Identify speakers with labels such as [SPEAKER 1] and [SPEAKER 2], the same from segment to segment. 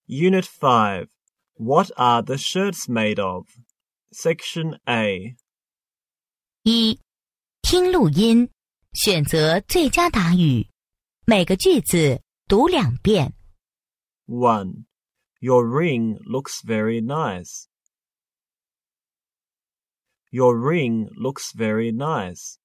[SPEAKER 1] Unit 5. What are the shirts made of? Section A.
[SPEAKER 2] 1. 听录音，选择最佳答语，每个句子读2遍。
[SPEAKER 1] 1. Your ring looks very nice. Your ring looks very nice.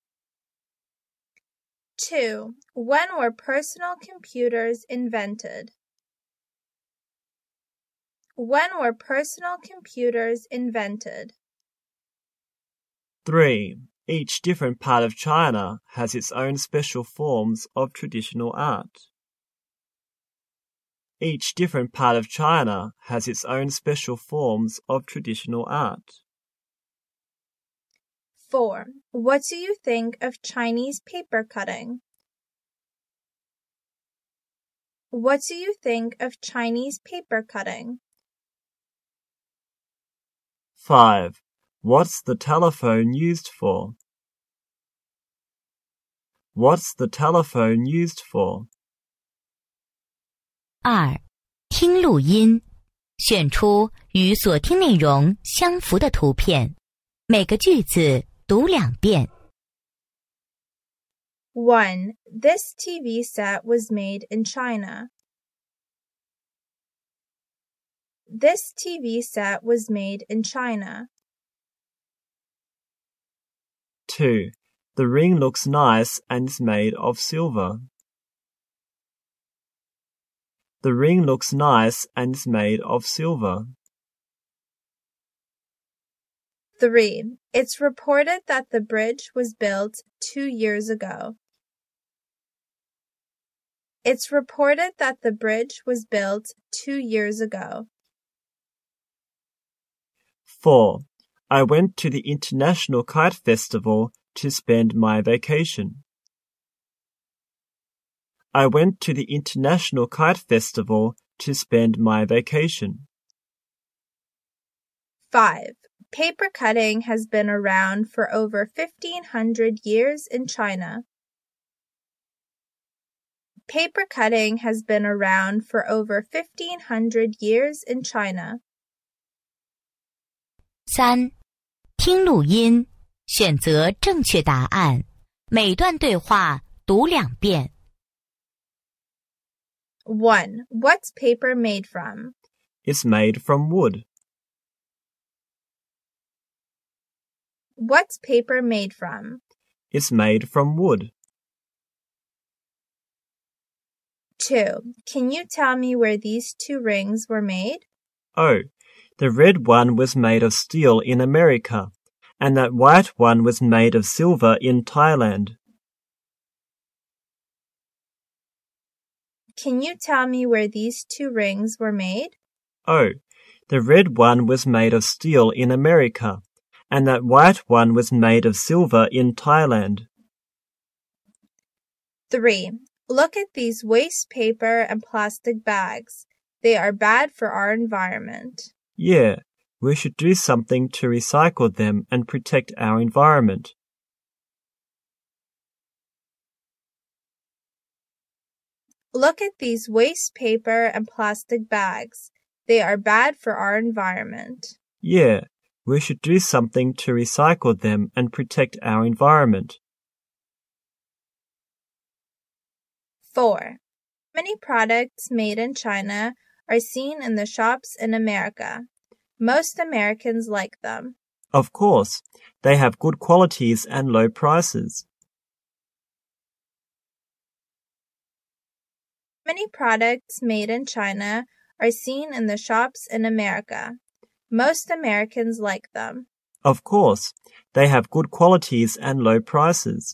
[SPEAKER 3] 2. When were personal computers invented? When were personal computers invented?
[SPEAKER 1] 3. Each different part of China has its own special forms of traditional art. Each different part of China has its own special forms of traditional art.
[SPEAKER 3] 4. What do you think of Chinese paper cutting? What do you think of Chinese paper cutting?
[SPEAKER 1] 5. What's the telephone used for? What's the telephone used for?
[SPEAKER 2] 2. 听录音，选出与所听内容相符的图片，每个句子读2遍。
[SPEAKER 3] 1. This TV set was made in China. This TV set was made in China.
[SPEAKER 1] 2. The ring looks nice and is made of silver. The ring looks nice and is made of silver.
[SPEAKER 3] 3. It's reported that the bridge was built 2 years ago. It's reported that the bridge was built 2 years ago.
[SPEAKER 1] 4. I went to the International Kite Festival to spend my vacation. I went to the International Kite Festival to spend my vacation.
[SPEAKER 3] 5. Paper cutting has been around for over 1,500 years in China. Paper cutting has been around for over 1,500 years in China.
[SPEAKER 2] 3. 听录音，选择正确答案，每段对话读2遍。
[SPEAKER 3] 1. What's paper made from?
[SPEAKER 1] It's made from wood.
[SPEAKER 3] What's paper made from?
[SPEAKER 1] It's made from wood.
[SPEAKER 3] 2. Can you tell me where these 2 rings were made?
[SPEAKER 1] Oh, the red one was made of steel in America, and that white one was made of silver in Thailand.
[SPEAKER 3] Can you tell me where these 2 rings were made?
[SPEAKER 1] Oh, the red one was made of steel in America, and that white one was made of silver in Thailand.
[SPEAKER 3] 3. Look at these waste paper and plastic bags. They are bad for our environment.
[SPEAKER 1] Yeah, we should do something to recycle them and protect our environment.
[SPEAKER 3] Look at these waste paper and plastic bags. They are bad for our environment.
[SPEAKER 1] Yeah, we should do something to recycle them and protect our environment.
[SPEAKER 3] 4. Many products made in China are seen in the shops in America. Most Americans like them.
[SPEAKER 1] Of course, they have good qualities and low prices.
[SPEAKER 3] Many products made in China are seen in the shops in America. Most Americans like them.
[SPEAKER 1] Of course, they have good qualities and low prices.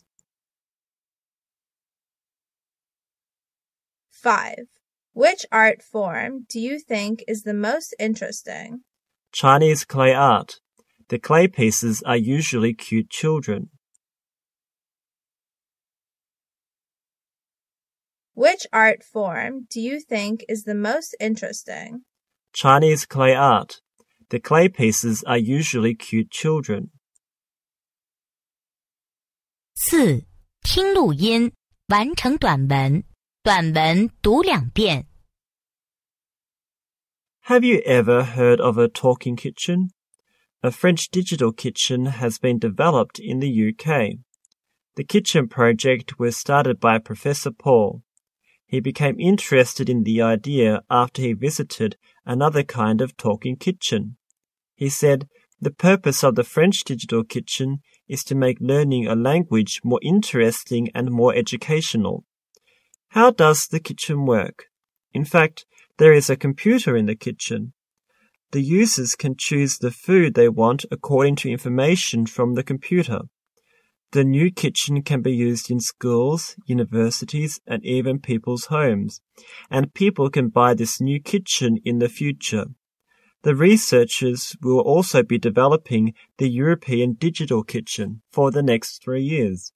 [SPEAKER 3] 5. Which art form do you think is the most interesting?
[SPEAKER 1] Chinese clay art. The clay pieces are usually cute children.
[SPEAKER 3] Which art form do you think is the most interesting?
[SPEAKER 1] Chinese clay art. The clay pieces are usually cute children.
[SPEAKER 2] 4. 听录音，完成短文，短文读2遍。
[SPEAKER 1] Have you ever heard of a talking kitchen? A French digital kitchen has been developed in the UK. The kitchen project was started by Professor Paul. He became interested in the idea after he visited another kind of talking kitchen. He said, "The purpose of the French digital kitchen is to make learning a language more interesting and more educational." How does the kitchen work? In fact, there is a computer in the kitchen. The users can choose the food they want according to information from the computer. The new kitchen can be used in schools, universities, and even people's homes, and people can buy this new kitchen in the future. The researchers will also be developing the European digital kitchen for the next 3 years.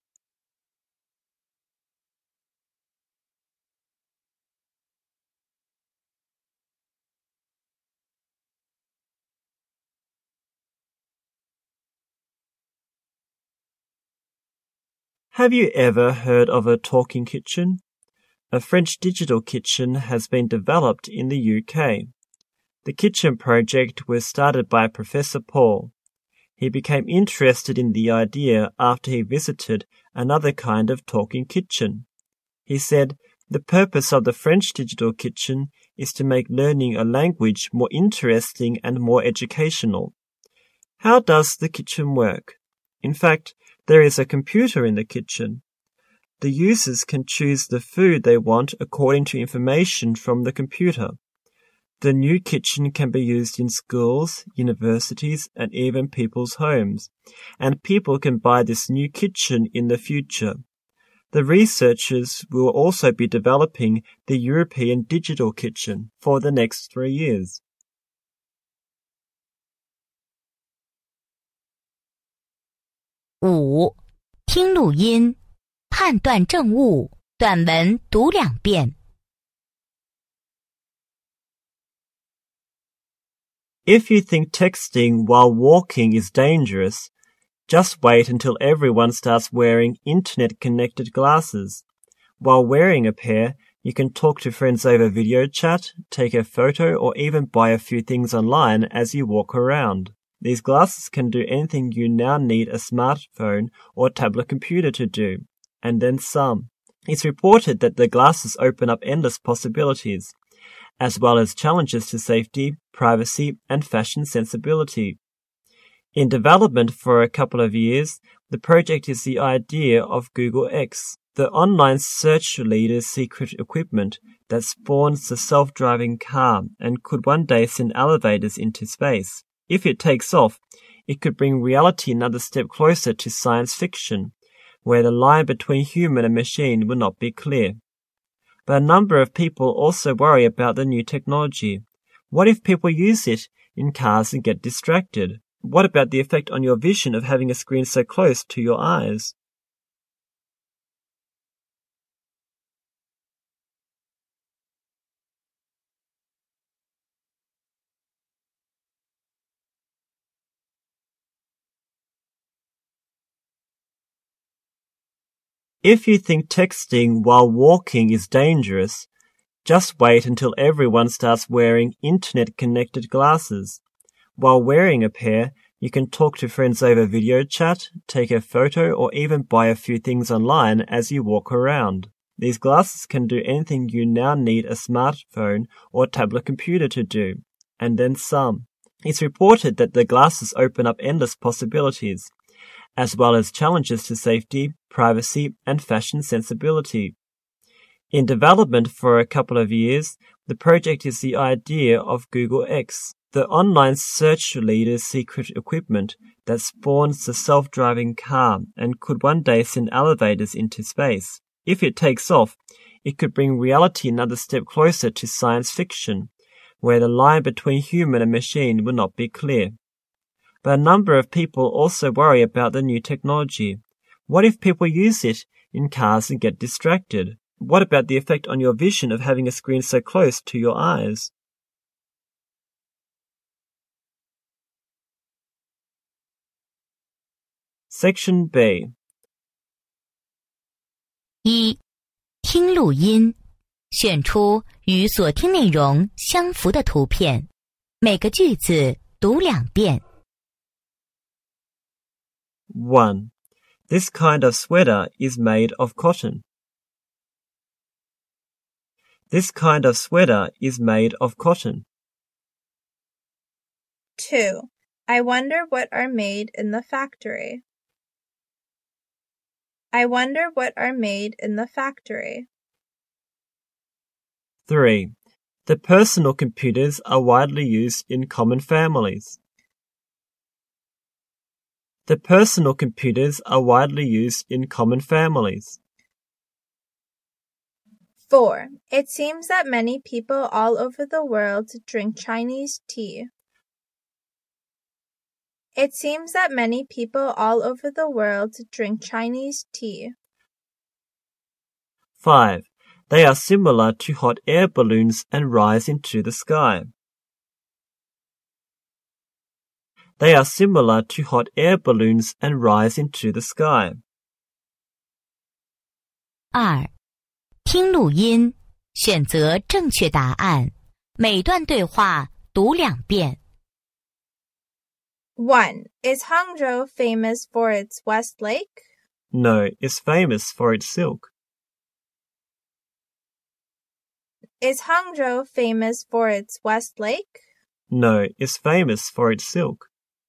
[SPEAKER 1] Have you ever heard of a talking kitchen? A French digital kitchen has been developed in the UK. The kitchen project was started by Professor Paul. He became interested in the idea after he visited another kind of talking kitchen. He said, "The purpose of the French digital kitchen is to make learning a language more interesting and more educational." How does the kitchen work? In fact, there is a computer in the kitchen. The users can choose the food they want according to information from the computer. The new kitchen can be used in schools, universities, and even people's homes, and people can buy this new kitchen in the future. The researchers will also be developing the European digital kitchen for the next 3 years.
[SPEAKER 2] 5. 听录音，判断正误，短文读2遍。
[SPEAKER 1] If you think texting while walking is dangerous, just wait until everyone starts wearing internet-connected glasses. While wearing a pair, you can talk to friends over video chat, take a photo, or even buy a few things online as you walk around. These glasses can do anything you now need a smartphone or tablet computer to do, and then some. It's reported that the glasses open up endless possibilities, as well as challenges to safety, privacy, and fashion sensibility. In development for a couple of years, the project is the idea of Google X, the online search leader's secret equipment that spawns the self-driving car and could one day send elevators into space. If it takes off, it could bring reality another step closer to science fiction, where the line between human and machine will not be clear. But a number of people also worry about the new technology. What if people use it in cars and get distracted? What about the effect on your vision of having a screen so close to your eyes? If you think texting while walking is dangerous, just wait until everyone starts wearing internet-connected glasses. While wearing a pair, you can talk to friends over video chat, take a photo, or even buy a few things online as you walk around. These glasses can do anything you now need a smartphone or tablet computer to do, and then some. It's reported that the glasses open up endless possibilities, as well as challenges to safety, privacy, and fashion sensibility. In development for a couple of years, the project is the idea of Google X, the online search leader's secret equipment that spawns the self-driving car and could one day send elevators into space. If it takes off, it could bring reality another step closer to science fiction, where the line between human and machine will not be clear. But a number of people also worry about the new technology. What if people use it in cars and get distracted? What about the effect on your vision of having a screen so close to your eyes? Section B.
[SPEAKER 2] 1. 听录音，选出与所听内容相符的图片。 每个句子读2遍。
[SPEAKER 1] 1. This kind of sweater is made of cotton. This kind of sweater is made of cotton.
[SPEAKER 3] 2. I wonder what are made in the factory. I wonder what are made in the factory.
[SPEAKER 1] 3. The personal computers are widely used in common families. The personal computers are widely used in common families.
[SPEAKER 3] 4. It seems that many people all over the world drink Chinese tea. It seems that many people all over the world drink Chinese tea.
[SPEAKER 1] 5. They are similar to hot air balloons and rise into the sky. They are similar to hot air balloons and rise into the sky.
[SPEAKER 2] 2. 听录音，选择正确答案，每段对话读2遍。
[SPEAKER 3] 1. Is Hangzhou famous for its West Lake?
[SPEAKER 1] No, it's famous for its silk.
[SPEAKER 3] Is Hangzhou famous for its West Lake?
[SPEAKER 1] No, it's famous for its silk.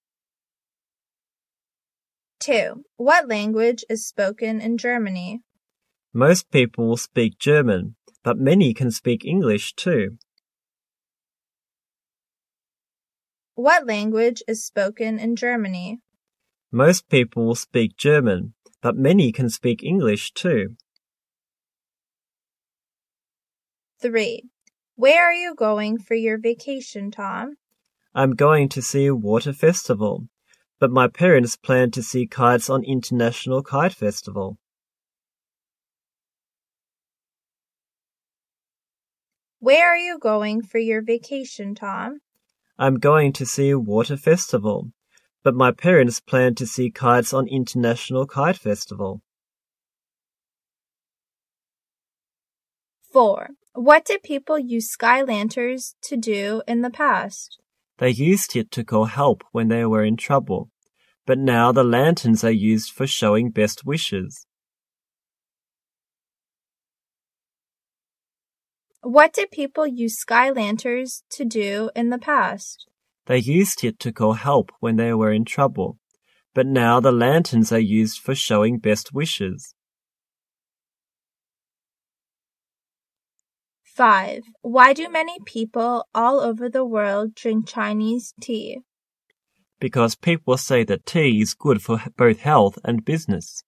[SPEAKER 3] 2. What language is spoken in Germany?
[SPEAKER 1] Most people speak German, but many can speak English too.
[SPEAKER 3] What language is spoken in Germany?
[SPEAKER 1] Most people speak German, but many can speak English too.
[SPEAKER 3] 3. Where are you going for your vacation, Tom?
[SPEAKER 1] I'm going to see a water festival, but my parents plan to see kites on International Kite Festival.
[SPEAKER 3] Where are you going for your vacation, Tom?
[SPEAKER 1] I'm going to see a water festival, but my parents plan to see kites on International Kite Festival.
[SPEAKER 3] 4. What did people use sky lanterns to do in the past?
[SPEAKER 1] They used it to call help when they were in trouble, but now the lanterns are used for showing best wishes.
[SPEAKER 3] What did people use sky lanterns to do in the past?
[SPEAKER 1] They used it to call help when they were in trouble, but now the lanterns are used for showing best wishes.
[SPEAKER 3] 5. Why do many people all over the world drink Chinese tea?
[SPEAKER 1] Because people say that tea is good for both health and business.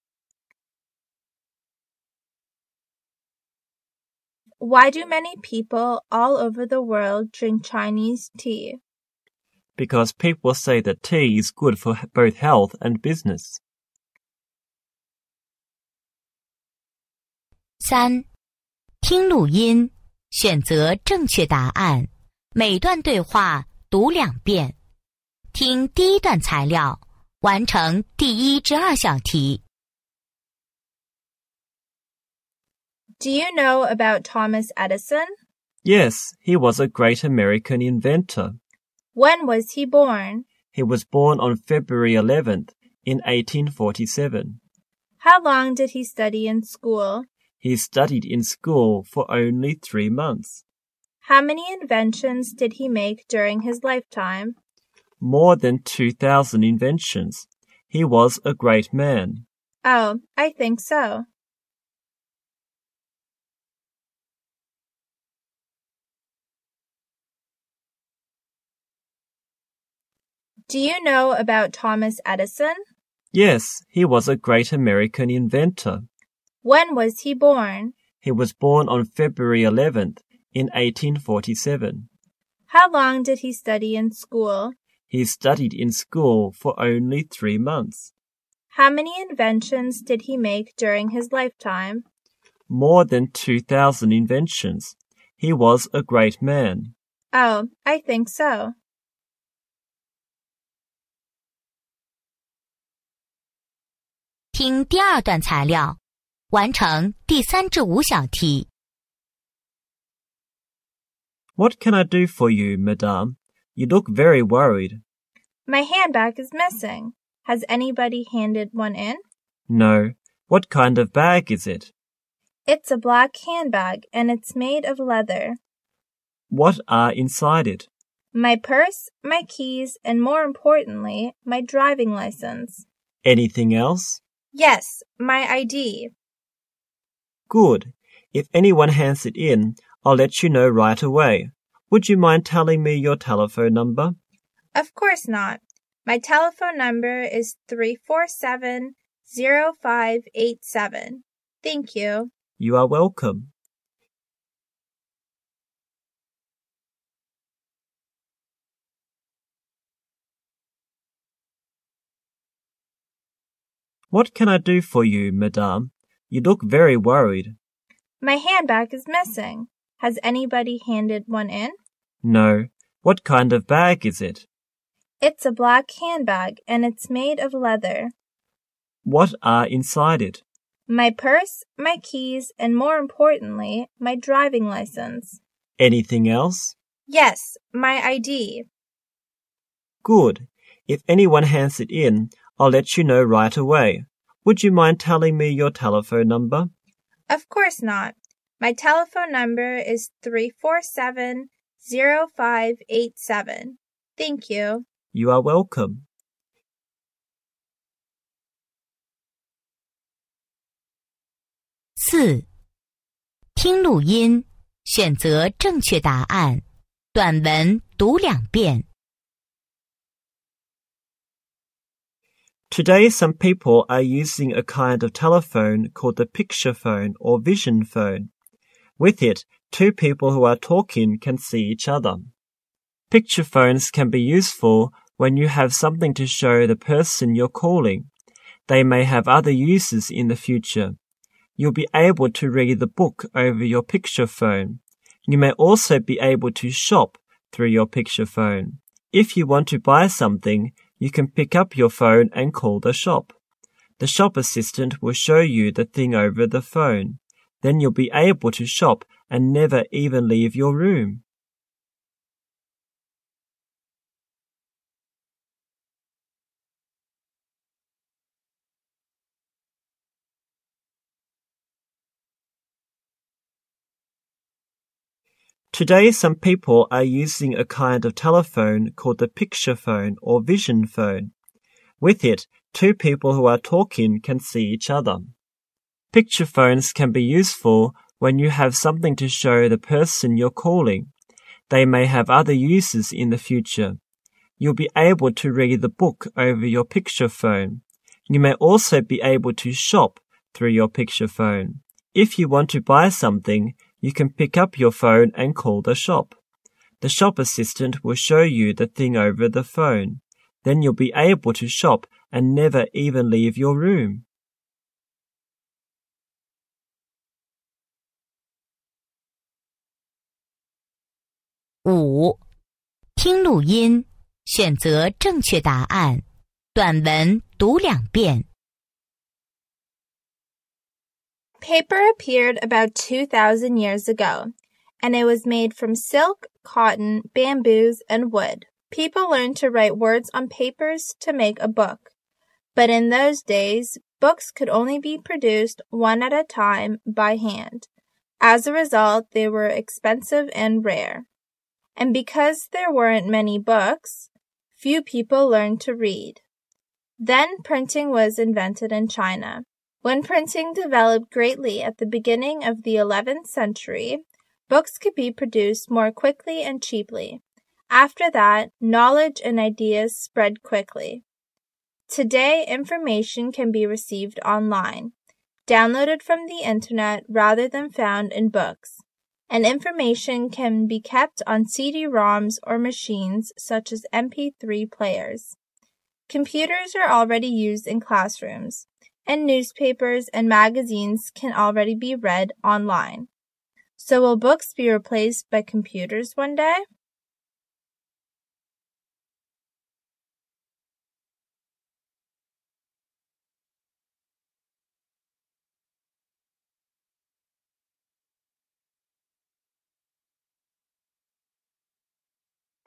[SPEAKER 3] Why do many people all over the world drink Chinese tea?
[SPEAKER 1] Because people say that tea is good for both health and business.
[SPEAKER 2] 3. 听录音，选择正确答案，每段对话读2遍。听第1段材料，完成第1至2小题。
[SPEAKER 3] Do you know about Thomas Edison?
[SPEAKER 1] Yes, he was a great American inventor.
[SPEAKER 3] When was he born?
[SPEAKER 1] He was born on February 11th in 1847.
[SPEAKER 3] How long did he study in school?
[SPEAKER 1] He studied in school for only 3 months.
[SPEAKER 3] How many inventions did he make during his lifetime?
[SPEAKER 1] More than 2,000 inventions. He was a great man.
[SPEAKER 3] Oh, I think so. Do you know about Thomas Edison?
[SPEAKER 1] Yes, he was a great American inventor.
[SPEAKER 3] When was he born?
[SPEAKER 1] He was born on February 11th in 1847.
[SPEAKER 3] How long did he study in school?
[SPEAKER 1] He studied in school for only 3 months.
[SPEAKER 3] How many inventions did he make during his lifetime?
[SPEAKER 1] More than 2,000 inventions. He was a great man.
[SPEAKER 3] Oh, I think so.
[SPEAKER 2] 听第2段材料，完成第3至5小题。
[SPEAKER 1] What can I do for you, madame? You look very worried.
[SPEAKER 3] My handbag is missing. Has anybody handed one in?
[SPEAKER 1] No. What kind of bag is it?
[SPEAKER 3] It's a black handbag and it's made of leather.
[SPEAKER 1] What are inside it?
[SPEAKER 3] My purse, my keys, and more importantly, my driving license.
[SPEAKER 1] Anything else?
[SPEAKER 3] Yes, my ID.
[SPEAKER 1] Good. If anyone hands it in, I'll let you know right away. Would you mind telling me your telephone number?
[SPEAKER 3] Of course not. My telephone number is 347-0587. Thank you.
[SPEAKER 1] You are welcome. What can I do for you, madame? You look very worried.
[SPEAKER 3] My handbag is missing. Has anybody handed one in?
[SPEAKER 1] No. What kind of bag is it?
[SPEAKER 3] It's a black handbag and it's made of leather.
[SPEAKER 1] What are inside it?
[SPEAKER 3] My purse, my keys, and more importantly, my driving license.
[SPEAKER 1] Anything else?
[SPEAKER 3] Yes, my ID.
[SPEAKER 1] Good. If anyone hands it in, I'll let you know right away. Would you mind telling me your telephone number?
[SPEAKER 3] Of course not. My telephone number is 347-0587. Thank you.
[SPEAKER 1] You are welcome.
[SPEAKER 2] (4) 听录音，选择正确答案，短文读2遍。
[SPEAKER 1] Today, some people are using a kind of telephone called the picture phone or vision phone. With it, two people who are talking can see each other. Picture phones can be useful when you have something to show the person you're calling. They may have other uses in the future. You'll be able to read the book over your picture phone. You may also be able to shop through your picture phone. If you want to buy something, you can pick up your phone and call the shop. The shop assistant will show you the thing over the phone. Then you'll be able to shop and never even leave your room. 'Today, some people are using a kind of telephone called the picture phone or vision phone. With it, two people who are talking can see each other. Picture phones can be useful when you have something to show the person you're calling. They may have other uses in the future. You'll be able to read the book over your picture phone. You may also be able to shop through your picture phone. If you want to buy something, you can pick up your phone and call the shop. The shop assistant will show you the thing over the phone. Then you'll be able to shop and never even leave your room.
[SPEAKER 2] 5. 听录音，选择正确答案，短文读2遍。
[SPEAKER 3] Paper appeared about 2,000 years ago, and it was made from silk, cotton, bamboos, and wood. People learned to write words on papers to make a book. But in those days, books could only be produced one at a time by hand. As a result, they were expensive and rare. And because there weren't many books, few people learned to read. Then printing was invented in China. When printing developed greatly at the beginning of the 11th century, books could be produced more quickly and cheaply. After that, knowledge and ideas spread quickly. Today, information can be received online, downloaded from the internet rather than found in books, and information can be kept on CD-ROMs or machines such as MP3 players. Computers are already used in classrooms, and newspapers and magazines can already be read online. So will books be replaced by computers one day?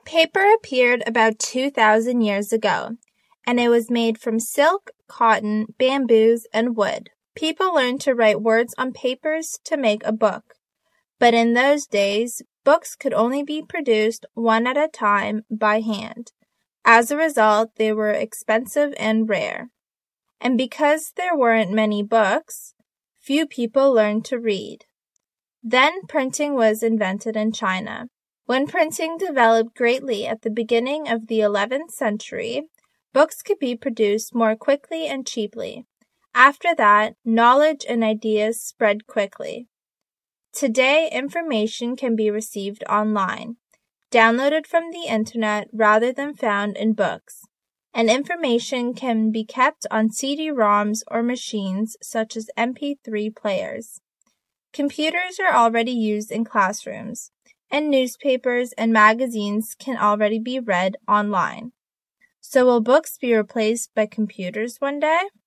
[SPEAKER 3] Paper appeared about 2,000 years ago, and it was made from silk, cotton, bamboos, and wood. People learned to write words on papers to make a book. But in those days, books could only be produced one at a time by hand. As a result, they were expensive and rare. And because there weren't many books, few people learned to read. Then printing was invented in China. When printing developed greatly at the beginning of the 11th century, books could be produced more quickly and cheaply. After that, knowledge and ideas spread quickly. Today, information can be received online, downloaded from the internet rather than found in books, and information can be kept on CD-ROMs or machines such as MP3 players. Computers are already used in classrooms, and newspapers and magazines can already be read online. So will books be replaced by computers one day?